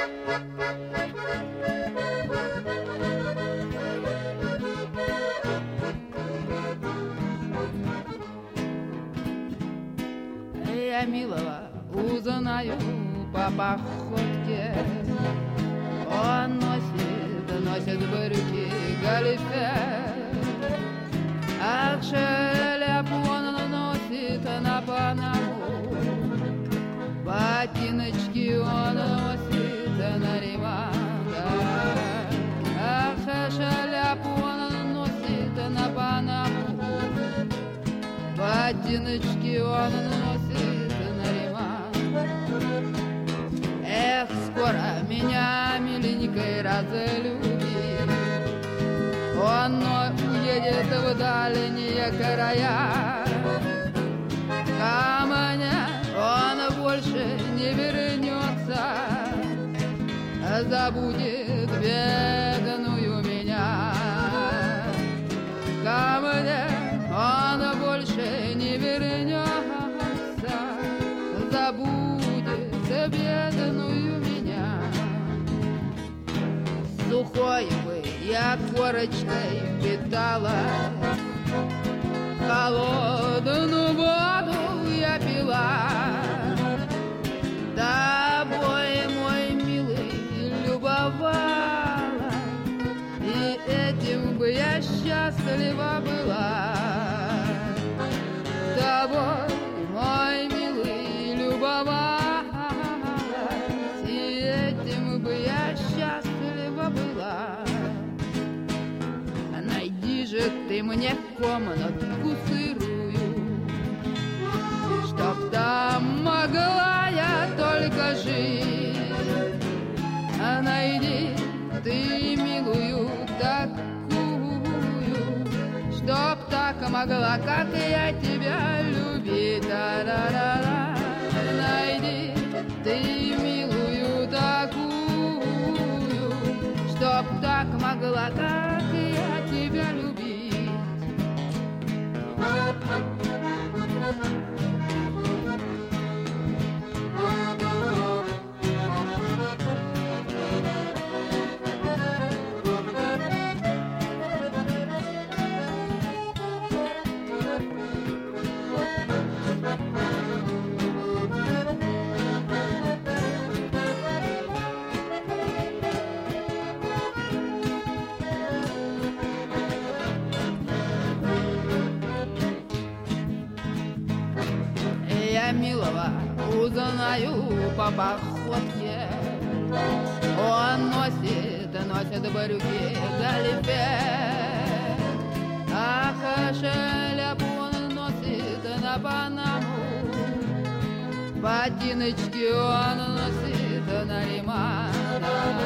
Я милого узнаю по походке. Он носит брюки галифе. Ах, шляпу он носит на панаму. Ботиночки он носит на ремонт. Ах, шляпу он носит на панаму. Ботиночки он носит на ремонт. Эх, скоро меня миленькой разлюбит. Он уедет в дальние края. Ко мне он больше не вернется. Забудет бедную меня. Ко мне он больше не вернется. Забудет бедную меня. Сухой бы я корочкой питала, холодную воду я пила. Тобой, мой милый, любовалась, и этим бы я счастлива была. Тобой, мой милый, любовалась, и этим бы я счастлива была. Найди же ты мне комнатку сырую, чтоб там могла я только жить. Найди ты милую такую, чтоб так могла, как я тебя любить. Да-да-да-да. Найди ты милую такую, чтоб так могла, как я тебя любить. Я милого узнаю по походке. Он носит брюки галифе. Ах, шляпу он носит на панаму. Ботиночки он носит на ремонт.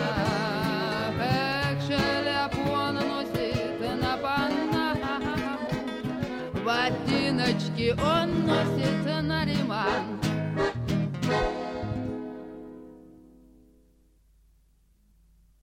Эх, шляпу он носит на панаму. Ботиночки он носит на ремонт.